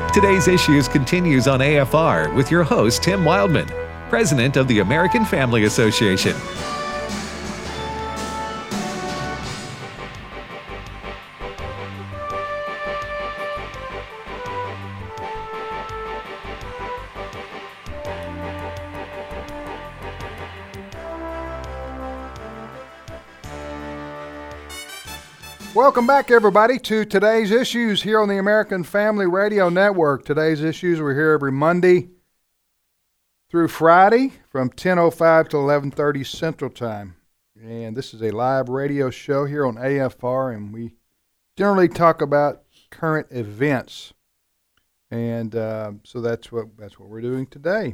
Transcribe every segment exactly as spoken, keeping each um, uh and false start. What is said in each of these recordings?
Today's Issues continues on A F R with your host, Tim Wildman, President of the American Family Association. Welcome back, everybody, to Today's Issues here on the American Family Radio Network. Today's Issues, we're here every Monday through Friday from ten oh five to eleven thirty Central Time. And this is a live radio show here on A F R, and we generally talk about current events. And uh, so that's what that's what we're doing today.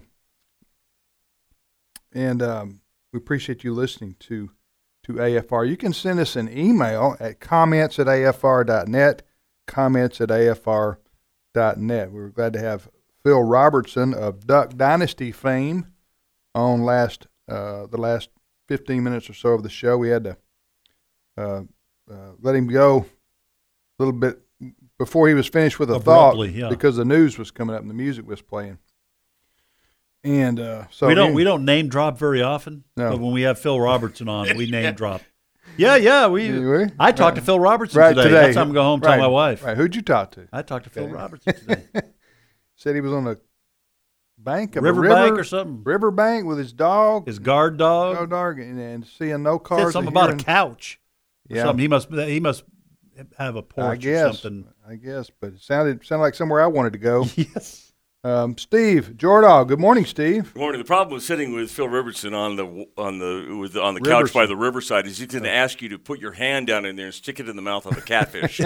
And um, we appreciate you listening to to A F R. You can send us an email at comments at A F R dot net, comments at A F R dot net. We were glad to have Phil Robertson of Duck Dynasty fame on last uh, the last fifteen minutes or so of the show. We had to uh, uh, let him go a little bit before he was finished with a Abruptly, thought yeah. because the news was coming up and the music was playing. And uh, so we don't he, we don't name drop very often, No. but when we have Phil Robertson on, we name drop. Yeah, yeah. We. Did we? I talked Right. to Phil Robertson right today. today. That's time to go home and right. tell my wife. Right. Who'd you talk to? I talked to Phil Okay. Robertson today. Said he was on the bank of River a river bank or something. river bank with his dog. His guard dog. no dog, and, and seeing no Said cars. something and about a hearing- couch. Or Yeah, something. He must. He must have a porch I or guess. something. I guess, but it sounded sounded like somewhere I wanted to go. Yes. Um, Steve Jordahl. Good morning, Steve. Good morning. The problem with sitting with Phil Robertson on the on the with, on the couch by the riverside is he's going to ask you to put your hand down in there and stick it in the mouth of a catfish.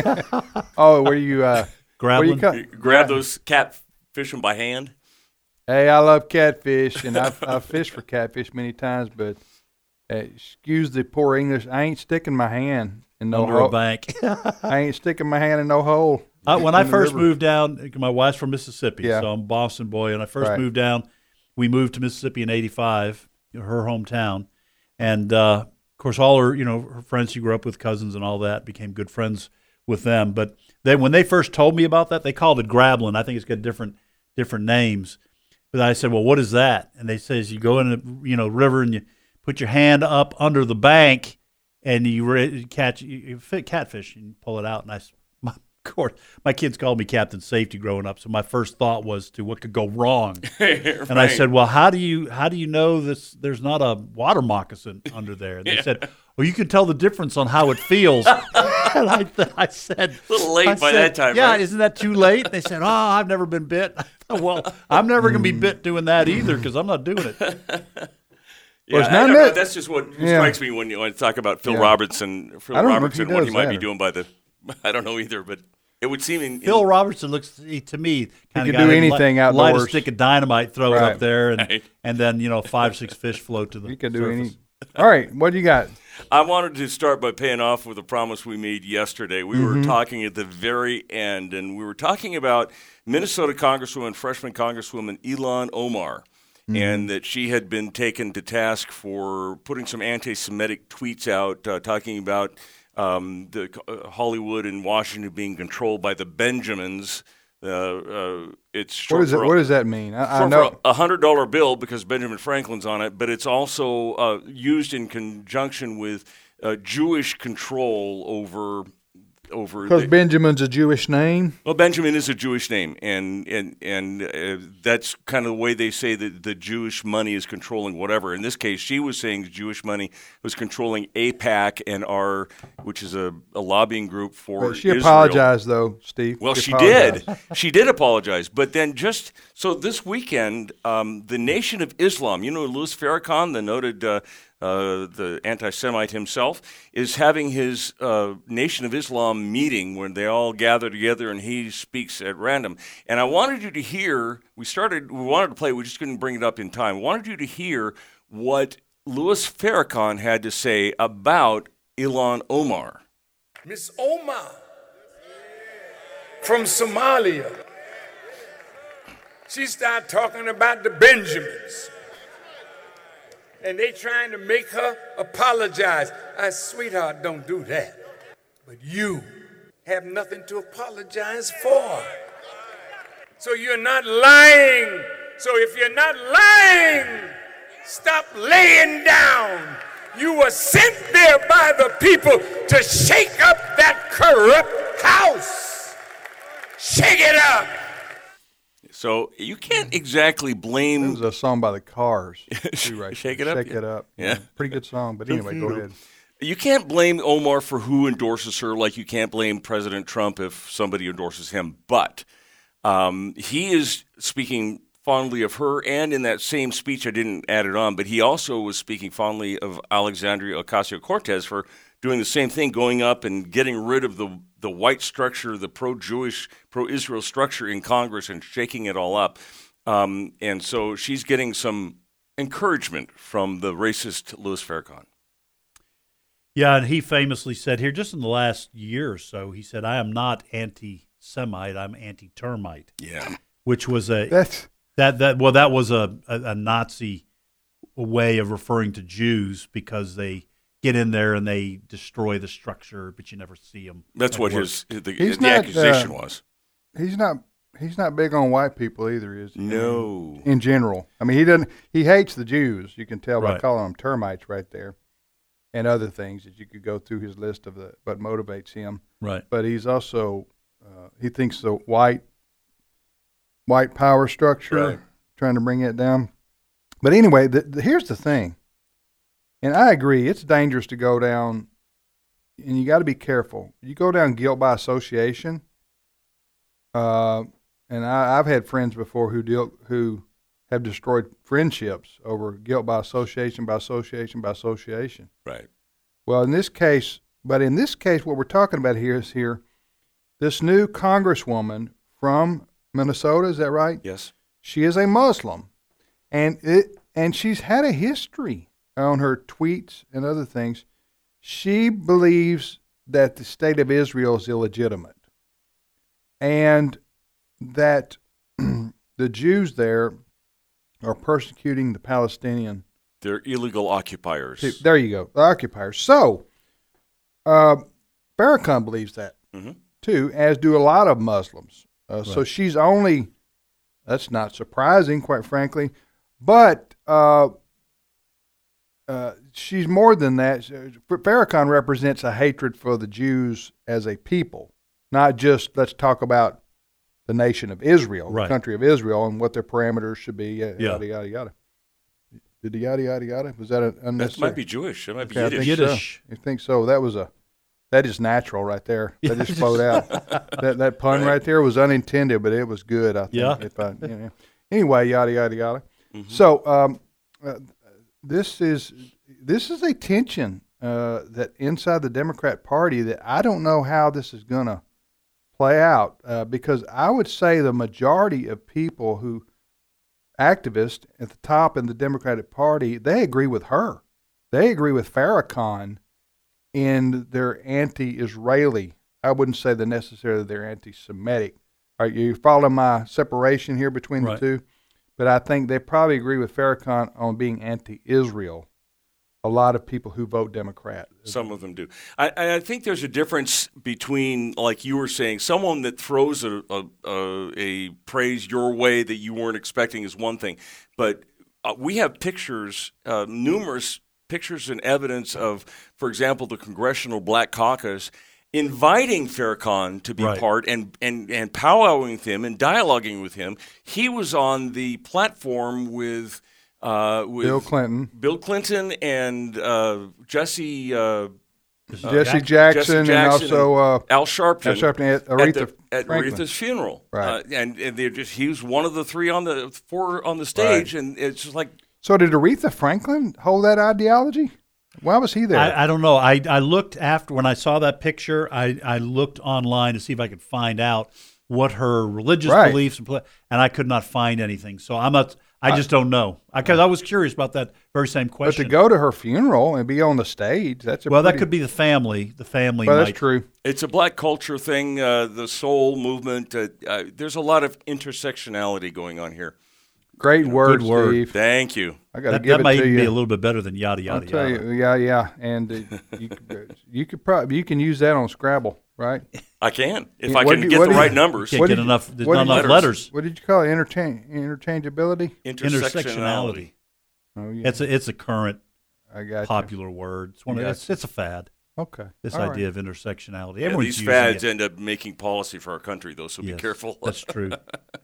Oh, where you? Uh, Grab where you one. cut- You grab those catfish them by hand. Hey, I love catfish, and I've, I've fished for catfish many times, but uh, excuse the poor English. I ain't sticking my hand in no Under hole. a bank. I ain't sticking my hand in no hole. I, when I in the first river. moved down, my wife's from Mississippi, Yeah. so I'm a Boston boy. And I first Right. moved down, we moved to Mississippi in eighty-five, her hometown. And, uh, of course, all her, you know, her friends she grew up with, cousins and all that, became good friends with them. But then when they first told me about that, they called it grablin. I think it's got different different names. But I said, well, what is that? And they says you go in the, you know, river and you put your hand up under the bank and you re- catch you, you fit catfish and you pull it out. And I s- my, of course, my kids called me Captain Safety growing up, so my first thought was to what could go wrong. And I said, well, how do you how do you know this? There's not a water moccasin under there. And they Yeah. said, well, you can tell the difference on how it feels. And I, th- I said, A little late I by said, that time, Yeah, right? isn't that too late? And they said, oh, I've never been bit. I thought, well, I'm never going to be bit doing that either because I'm not doing it. Yeah, Well, it's I not don't know. that- That's just what Yeah. strikes me when you, when you talk about Phil Yeah. Robertson. Phil I don't know if he Robertson, what he does might that be or- doing by the. I don't know either, but it would seem. In, Phil Robertson looks to me kind could of guy do who'd anything light, light a outdoors. stick of dynamite, throw it Right. up there, and Right. and then you know five six fish float to the You can do surface. any. All right, what do you got? I wanted to start by paying off with a promise we made yesterday. We Mm-hmm. were talking at the very end, and we were talking about Minnesota Congresswoman, freshman Congresswoman Ilhan Omar, Mm-hmm. and that she had been taken to task for putting some anti-Semitic tweets out, uh, talking about um, the uh, Hollywood and Washington being controlled by the Benjamins. Uh, uh, it's What short does it? for- What does that mean? I, I for, know. for a hundred dollar bill because Benjamin Franklin's on it, but it's also uh, used in conjunction with uh, Jewish control over over. Because the- Benjamin's a Jewish name. well, Benjamin is a Jewish name, and and and uh, that's kind of the way they say that the Jewish money is controlling whatever. In this case, she was saying Jewish money was controlling AIPAC and our, which is a, a lobbying group for But she Israel. apologized, though, Steve. Well, she apologized. did. She did apologize. But then just so this weekend, um, the Nation of Islam, you know, Louis Farrakhan, the noted uh, uh, the anti-Semite himself, is having his uh, Nation of Islam meeting when they all gather together and he speaks at random. And I wanted you to hear, we started, we wanted to play, we just couldn't bring it up in time. I wanted you to hear what Louis Farrakhan had to say about Ilhan Omar. Miss Omar from Somalia. She started talking about the Benjamins. And they trying to make her apologize. I said, sweetheart, don't do that. But you have nothing to apologize for. So you're not lying. So if you're not lying, stop laying down. You were sent there by the people to shake up that corrupt house. Shake it up. So you can't exactly blame. It was a song by the Cars. Too, right? Shake It Up? Shake Yeah. It Up. Yeah. Pretty good song. But anyway, go ahead. You can't blame Omar for who endorses her, like you can't blame President Trump if somebody endorses him. But um, he is speaking fondly of her, and in that same speech, I didn't add it on, but he also was speaking fondly of Alexandria Ocasio-Cortez for doing the same thing, going up and getting rid of the the white structure, the pro-Jewish, pro-Israel structure in Congress and shaking it all up. Um, and so she's getting some encouragement from the racist Louis Farrakhan. Yeah, and he famously said here, just in the last year or so, he said, I am not anti-Semite, I'm anti-termite. Yeah. Which was a That's that that well, that was a, a, a Nazi way of referring to Jews because they get in there and they destroy the structure, but you never see them. That's what his the, He's the not, accusation uh, was. he's not he's not big on white people either, is he? No. In general. I mean, he doesn't he hates the Jews. You can tell by Right. calling them termites right there. And other things that you could go through his list of the what motivates him. Right. But he's also uh, he thinks the white white power structure, Right. trying to bring it down. But anyway, the, the, here's the thing, and I agree, it's dangerous to go down, and you got to be careful. You go down guilt by association, uh, and I, I've had friends before who deal who have destroyed friendships over guilt by association, by association, by association. Right. Well, in this case, but in this case, what we're talking about here is here, this new congresswoman from Minnesota, is that right? Yes. She is a Muslim, and it and she's had a history on her tweets and other things. She believes that the state of Israel is illegitimate, and that the Jews there are persecuting the Palestinian. They're illegal occupiers. There you go, the occupiers. So, uh, Farrakhan believes that Mhm. too, as do a lot of Muslims. Uh, So Right. she's only. That's not surprising, quite frankly, but uh, uh, she's more than that. Farrakhan represents a hatred for the Jews as a people, not just let's talk about the nation of Israel, Right. the country of Israel, and what their parameters should be. Yada Yeah. yada yada. yada. Did the yada yada yada? Was that an That unnecessary? might be Jewish. That might be Okay, I Yiddish. think Yiddish. so. I think so. That was a. That is natural right there. That just flowed out. that that pun right there was unintended, but it was good. I think. Yeah. If I, you know. Anyway, yada yada yada. Mm-hmm. So um, uh, this is this is a tension uh, that inside the Democrat Party that I don't know how this is going to play out uh, because I would say the majority of people who activists at the top in the Democratic Party, they agree with her. They agree with Farrakhan in their anti-Israeli. I wouldn't say that necessarily they're anti-Semitic. Are you following my separation here between Right. the two? But I think they probably agree with Farrakhan on being anti-Israel. A lot of people who vote Democrat. Some of them do. I, I think there's a difference between, like you were saying, someone that throws a, a, a, a praise your way that you weren't expecting is one thing. But uh, we have pictures, uh, numerous pictures and evidence of, for example, the Congressional Black Caucus inviting Farrakhan to be Right. part and, and, and powwowing with him and dialoguing with him. He was on the platform with uh, with Bill Clinton, Bill Clinton and uh, Jesse uh, Jesse Jackson, Jesse and Jackson also uh, Al Sharpton, Al Sharpton at at, Aretha the, at Franklin. Aretha's funeral, Right. Uh, and and they just he was one of the three on the four on the stage, and it's just like So did Aretha Franklin hold that ideology? Why was he there? I, I don't know. I, I looked after when I saw that picture. I, I looked online to see if I could find out what her religious Right. beliefs and pla- and I could not find anything. So I'm not. I just don't know because I, I was curious about that very same but question. to go to her funeral and be on the stage, that's a well, pretty, that could be the family. The family. Well, might, that's true. it's a black culture thing, uh, the soul movement. Uh, uh, there's a lot of intersectionality going on here. Great word, word. Steve. Thank you. I got to That, give that it might to even you. be a little bit better than yada I'll yada tell yada. you, yeah, yeah, and uh, you could, you could probably you can use that on Scrabble right? I can if Yeah, I what can do you- get what the do you- right numbers. Can't What get did you- enough. There's what not did you- enough letters. What did you call it? Interchange, interchangeability? Intersectionality. Oh, yeah. It's a it's a current I got popular word. It's one of Gotcha. it's, it's a fad. you. Okay. This All idea right. of intersectionality. Yeah, Everyone's these using fads it. end up making policy for our country, though. So Yes, be careful. That's true.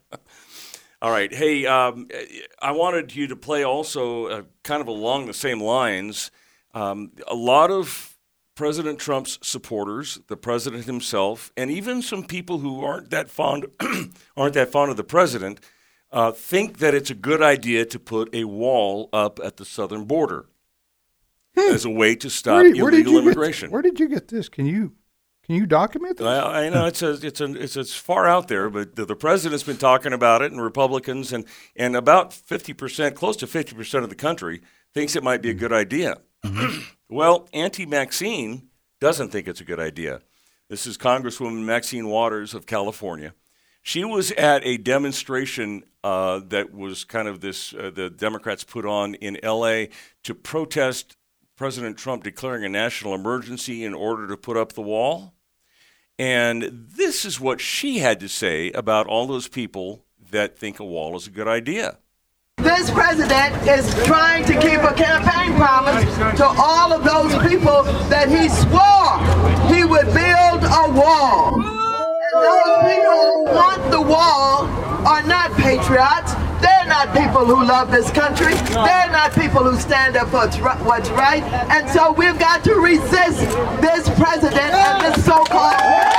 All right. Hey, um, I wanted you to play also uh, kind of along the same lines. Um, a lot of President Trump's supporters, the president himself, and even some people who aren't that fond aren't that fond of the president, uh, think that it's a good idea to put a wall up at the southern border hmm. as a way to stop where, where illegal did immigration. Get, where did you get this? Can you can you document this? I, I know it's a, it's a, it's it's far out there, but the, the president's been talking about it, and Republicans and and about fifty percent, close to fifty percent of the country thinks it might be a good idea. Mm-hmm. Well, Auntie Maxine doesn't think it's a good idea. This is Congresswoman Maxine Waters of California. She was at a demonstration uh, that was kind of this uh, the Democrats put on in L A to protest President Trump declaring a national emergency in order to put up the wall. And this is what she had to say about all those people that think a wall is a good idea. This president is trying to keep a campaign promise to all of those people that he swore he would build a wall. And those people who want the wall are not patriots. They're not people who love this country. They're not people who stand up for what's right. And so we've got to resist this president and this so-called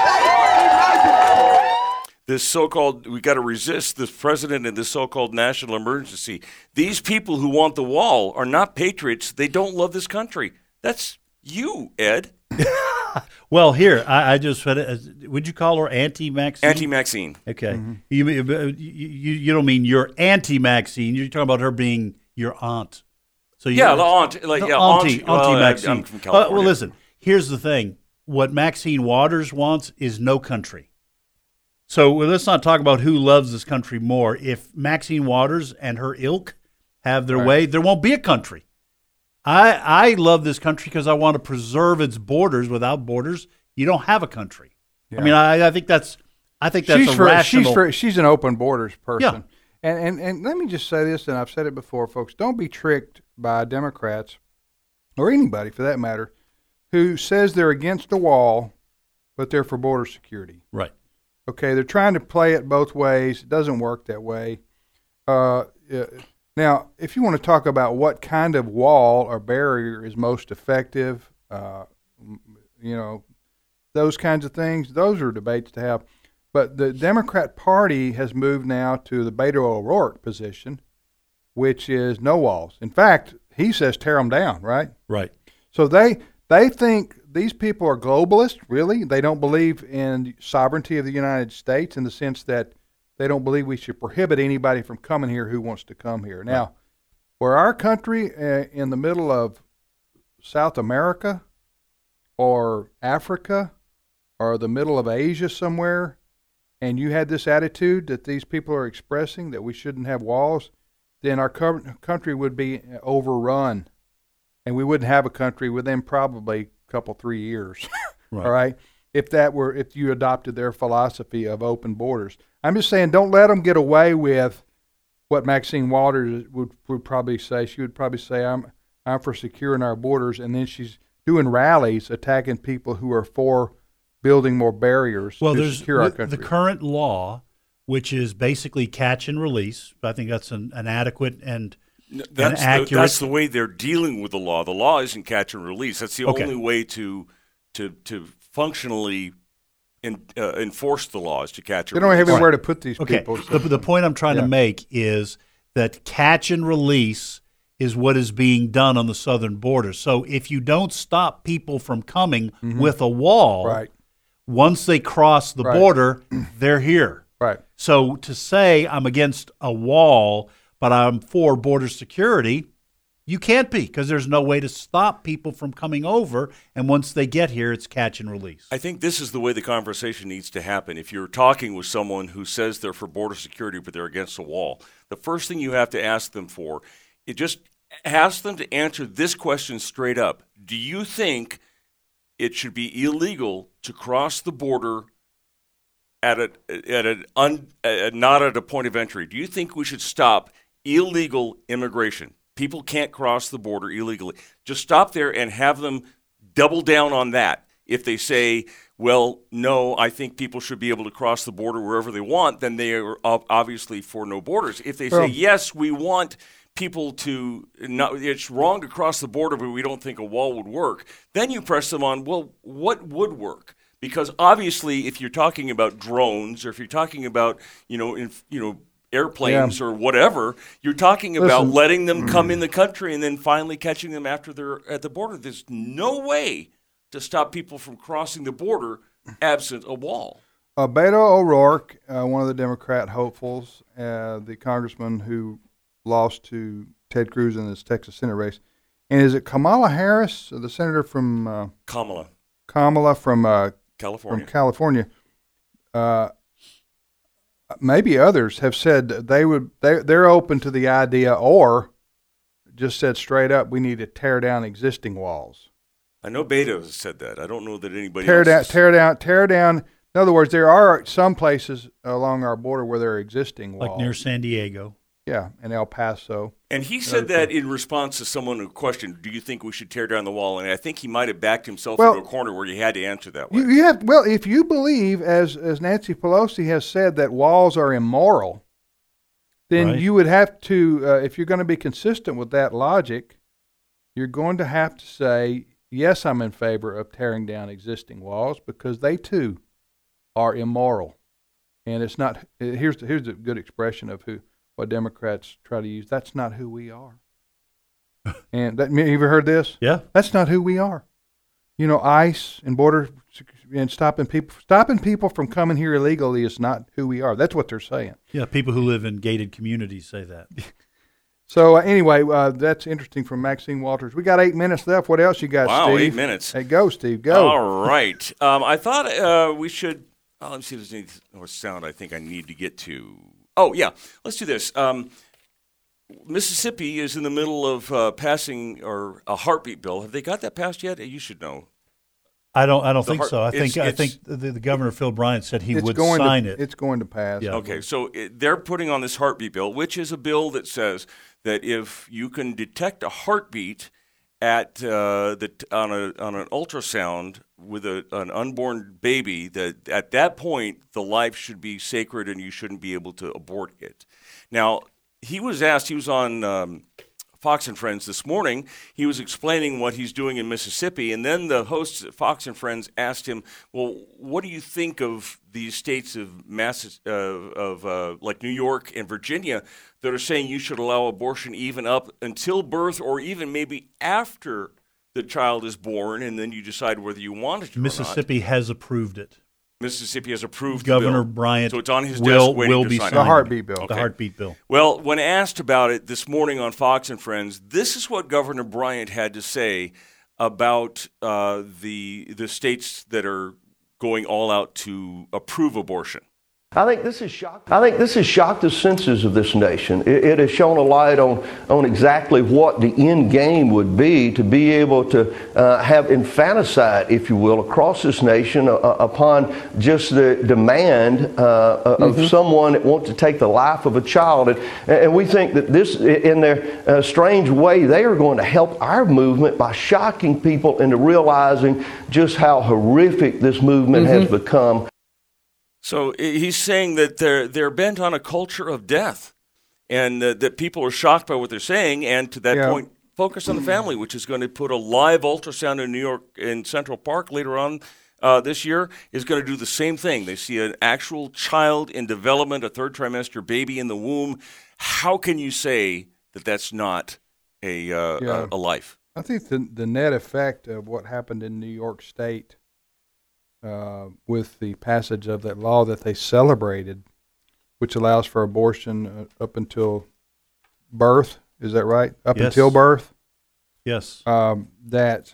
emergency. This so-called, we got to resist this president and this so-called national emergency. These people who want the wall are not patriots. They don't love this country. That's you, Ed. Well, here, I, I just read it. Would you call her Auntie Maxine? Auntie Maxine. Okay. Mm-hmm. You, you, you you don't mean your Auntie Maxine. You're talking about her being your aunt. So yeah, the aunt. Like, the yeah, auntie, aunt, Auntie well, Maxine. I'm from California. Uh, well, listen, here's the thing. What Maxine Waters wants is no country. So well, let's not talk about who loves this country more. If Maxine Waters and her ilk have their right. way, there won't be a country. I I love this country because I want to preserve its borders. Without borders, you don't have a country. Yeah. I mean, I, I think that's I think that's she's a for, rational. She's for, she's an open borders person. Yeah. And, and and let me just say this, and I've said it before, folks. Don't be tricked by Democrats or anybody for that matter who says they're against the wall, but they're for border security. Right. Okay, they're trying to play it both ways. It doesn't work that way. Uh, now, if you want to talk about what kind of wall or barrier is most effective, uh, you know, those kinds of things, those are debates to have. But the Democrat Party has moved now to the Beto O'Rourke position, which is no walls. In fact, he says tear them down, right? Right. So they they think these people are globalists, really. They don't believe in sovereignty of the United States in the sense that they don't believe we should prohibit anybody from coming here who wants to come here. Now, right. where our country uh, in the middle of South America or Africa or the middle of Asia somewhere, and you had this attitude that these people are expressing that we shouldn't have walls, then our co- country would be overrun, and we wouldn't have a country within probably a couple, three years. Right. All right, if that were if you adopted their philosophy of open borders. I'm just saying, don't let them get away with what Maxine Waters would would probably say. She would probably say, "I'm I'm for securing our borders," and then she's doing rallies attacking people who are for building more barriers well, to there's secure our the, country. The current law, which is basically catch and release, I think that's an, an adequate and, that's and accurate. The, that's the way they're dealing with the law. The law isn't catch and release. That's the okay. only way to to to functionally in, uh, enforce the law is to catch and they don't release. have anywhere to put these okay. people. So. The, the point I'm trying yeah. to make is that catch and release is what is being done on the southern border. So if you don't stop people from coming mm-hmm. with a wall, right. once they cross the right. border, they're here. Right. So to say I'm against a wall, but I'm for border security, you can't be, because there's no way to stop people from coming over. And once they get here, it's catch and release. I think this is the way the conversation needs to happen. If you're talking with someone who says they're for border security, but they're against a wall, the first thing you have to ask them for, it just ask them to answer this question straight up. Do you think it should be illegal to cross the border at a at an un, uh, not at a point of entry. Do you think we should stop illegal immigration? People can't cross the border illegally. Just stop there and have them double down on that. If they say, well, no, I think people should be able to cross the border wherever they want, then they are obviously for no borders. If they say, well, yes, we want people to, not, it's wrong to cross the border, but we don't think a wall would work, then you press them on, well, what would work? Because obviously, if you're talking about drones, or if you're talking about, you know, in, you know, airplanes yeah. or whatever, you're talking about Listen. letting them come in the country and then finally catching them after they're at the border. There's no way to stop people from crossing the border absent a wall. Uh, Beto O'Rourke, uh, one of the Democrat hopefuls, uh, the congressman who lost to Ted Cruz in this Texas Senate race, and is it Kamala Harris, the senator from uh, Kamala? Kamala from uh, California. From California. Uh, maybe others have said that they would they they're open to the idea, or just said straight up, we need to tear down existing walls. I know Beto has said that. I don't know that anybody tear else down, has. tear down, tear down. In other words, there are some places along our border where there are existing walls, like near San Diego. Yeah, and El Paso. And he said that in response to someone who questioned, "Do you think we should tear down the wall?" And I think he might have backed himself well, into a corner where he had to answer that way. You, you have well, if you believe, as as Nancy Pelosi has said, that walls are immoral, then right. you would have to, uh, if you're going to be consistent with that logic, you're going to have to say, yes, I'm in favor of tearing down existing walls because they too are immoral. And it's not, here's the, here's a good expression of who what Democrats try to use. That's not who we are. And that, you ever heard this? Yeah. That's not who we are. You know, ICE and border and stopping people stopping people from coming here illegally is not who we are. That's what they're saying. Yeah, people who live in gated communities say that. So uh, anyway, uh, that's interesting from Maxine Walters. We got eight minutes left. What else you got, wow, Steve? Wow, eight minutes. Hey, go, Steve, go. All right. Um, I thought uh, we should oh, – let me see if there's any more sound I think I need to get to. Oh, yeah. Let's do this. Um, Mississippi is in the middle of uh, passing or a heartbeat bill. Have they got that passed yet? You should know. I don't. I don't The think heart- so. I think. it's- I it's- think the, the governor Phil Bryant said he It's would going sign to, it. It's going to pass. Yeah. Okay, so it, they're putting on this heartbeat bill, which is a bill that says that if you can detect a heartbeat at uh, the on a on an ultrasound with a, an unborn baby, that at that point the life should be sacred and you shouldn't be able to abort it. Now, he was asked. He was on um, Fox and Friends this morning. He was explaining what he's doing in Mississippi, and then the hosts at Fox and Friends asked him, "Well, what do you think of these states of Mass uh, of uh, like New York and Virginia that are saying you should allow abortion even up until birth, or even maybe after the child is born, and then you decide whether you want it to Mississippi or not?" has approved it. Mississippi has approved Governor the bill, Bryant so it's on his will, desk waiting will to be sign The it. heartbeat bill. The Okay. heartbeat bill. Well, when asked about it this morning on Fox and Friends, this is what Governor Bryant had to say about uh, the the states that are going all out to approve abortion. I think this has shocked. I think this has shocked the senses of this nation. It, it has shown a light on on exactly what the end game would be to be able to uh, have infanticide, if you will, across this nation uh, upon just the demand uh, of mm-hmm. someone that wants to take the life of a child, and, and we think that this, in their uh, strange way, they are going to help our movement by shocking people into realizing just how horrific this movement mm-hmm. has become. So he's saying that they're they're bent on a culture of death, and uh, that people are shocked by what they're saying, and to that Yeah. point, focus on the family, which is going to put a live ultrasound in New York in Central Park later on uh, this year, is going to do the same thing. They see an actual child in development, a third trimester baby in the womb. How can you say that that's not a uh, Yeah. a, a life? I think the the net effect of what happened in New York State uh, with the passage of that law that they celebrated, which allows for abortion uh, up until birth, is that right? Up Yes. until birth? Yes. Um, that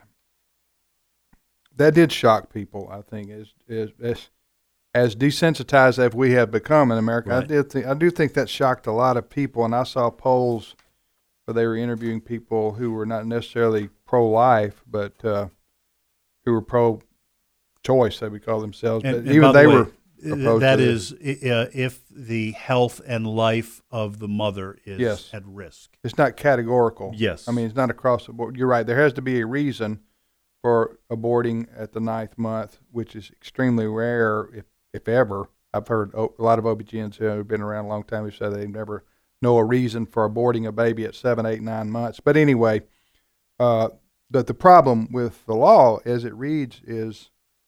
that did shock people, I think, as as as, as desensitized as we have become in America. Right. I did think I do think that shocked a lot of people, and I saw polls where they were interviewing people who were not necessarily pro-life, but uh, who were pro-choice, they would call themselves, And- but and even by the they way, were opposed that to it. is, uh, if the health and life of the mother is Yes. at risk. It's not categorical. Yes. I mean, it's not across the board. You're right. There has to be a reason for aborting at the ninth month, which is extremely rare, if, if ever. I've heard a lot of O B G Ns who have been around a long time who say they never know a reason for aborting a baby at seven, eight, nine months. But anyway, uh, but the problem with the law as it reads is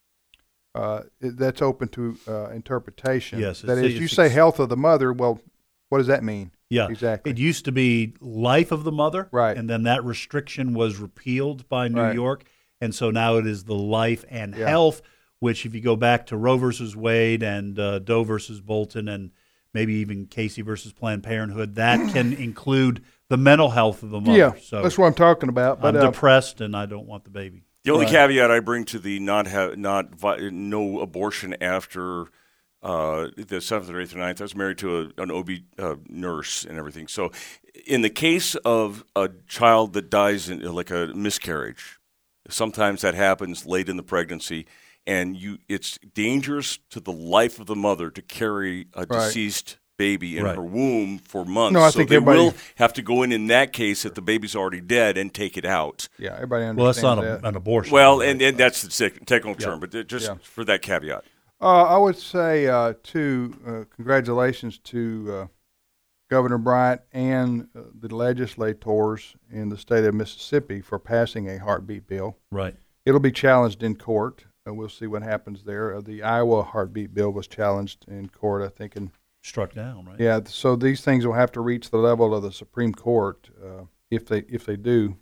uh, it, that's open to uh, interpretation. Yes, That it's- is, you it's say ex- health of the mother, well, what does that mean? Yeah, Exactly. It used to be life of the mother, Right. And then that restriction was repealed by New Right. York, and so now it is the life and Yeah. health. Which, if you go back to Roe versus Wade and uh, Doe versus Bolton, and maybe even Casey versus Planned Parenthood, that can include the mental health of the mother. Yeah, so that's what I'm talking about. But I'm uh, depressed and I don't want the baby. The only Right. caveat I bring to the not have not vi- no abortion after uh, the seventh or eighth or ninth. I was married to a, an O B uh, nurse and everything. So, in the case of a child that dies in like a miscarriage, sometimes that happens late in the pregnancy, and you it's dangerous to the life of the mother to carry a Right. deceased baby in Right. her womb for months. No, I so think they everybody- will have to go in in that case if the baby's already dead and take it out. yeah, everybody understands Well, that's not that. a, an abortion. Well, right? and, and that's the tec- technical Yeah. term, but it- just Yeah. for that caveat. Uh, I would say, uh, too, uh, congratulations to uh, Governor Bryant and uh, the legislators in the state of Mississippi for passing a heartbeat bill. right. It'll be challenged in court. Uh, we'll see what happens there. Uh, the Iowa heartbeat bill was challenged in court, I think, in Struck down, right? yeah. So these things will have to reach the level of the Supreme Court uh, if they if they do,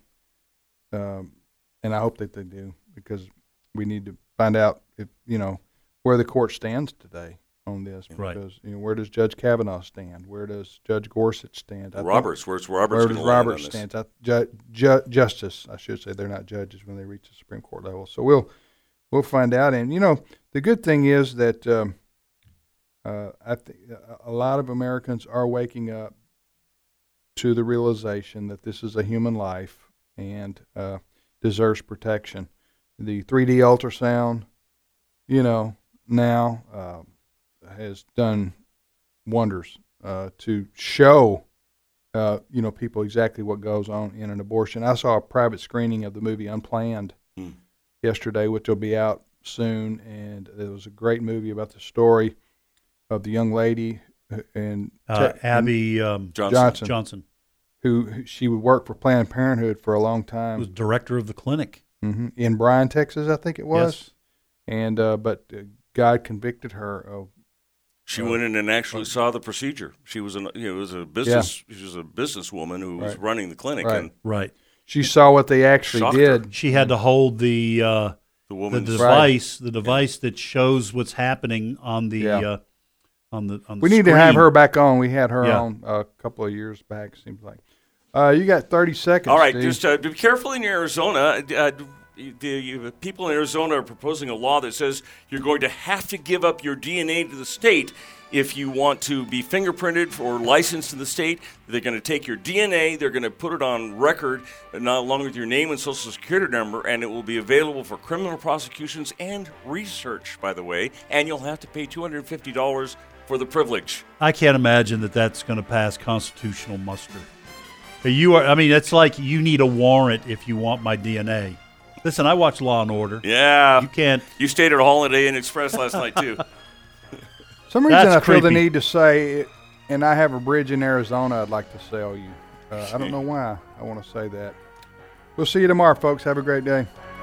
um, and I hope that they do, because we need to find out if you know where the court stands today on this. Right. Because you know, where does Judge Kavanaugh stand? Where does Judge Gorsuch stand? I think- Roberts, where's Roberts where going does to land on Roberts this? stand? I, ju, ju, justice, I should say. They're not judges when they reach the Supreme Court level. So we'll we'll find out. And you know, the good thing is that um, uh, I think a lot of Americans are waking up to the realization that this is a human life and uh, deserves protection. The three D ultrasound, you know, now uh, has done wonders uh, to show, uh, you know, people exactly what goes on in an abortion. I saw a private screening of the movie Unplanned Hmm. yesterday, which will be out soon, and it was a great movie about the story of the young lady uh, and Uh, te- Abby um, Johnson. Johnson, Johnson who, who she would work for Planned Parenthood for a long time. was director of the clinic. hmm in Bryan, Texas, I think it was. Yes. And uh, but uh, God convicted her of She Uh, went in and actually saw the procedure. She was an, you know, it was a business. She was a businesswoman who was Right. running the clinic, Right. and Right. she saw what they actually Shocked her. did. She had to hold the uh, the the woman's device, the device that shows what's happening on the Yeah. uh, on the on the We need to have screen. her back on. We had her Yeah. on a couple of years back. Seems like. Uh, you got thirty seconds. all right. Steve. Just uh, be careful in Arizona. Uh, the you, people in Arizona are proposing a law that says you're going to have to give up your D N A to the state if you want to be fingerprinted or licensed in the state. They're going to take your D N A, they're going to put it on record, not along with your name and social security number, and it will be available for criminal prosecutions and research, by the way, and you'll have to pay two hundred fifty dollars for the privilege. I can't imagine that that's going to pass constitutional muster. You are. I mean, it's like you need a warrant if you want my D N A. Listen, I watch Law and Order. Yeah. You can't. You stayed at Holiday Inn Express last night, too. Some reason That's I feel the creepy. need to say, and I have a bridge in Arizona I'd like to sell you. Uh, I don't know why I want to say that. We'll see you tomorrow, folks. Have a great day.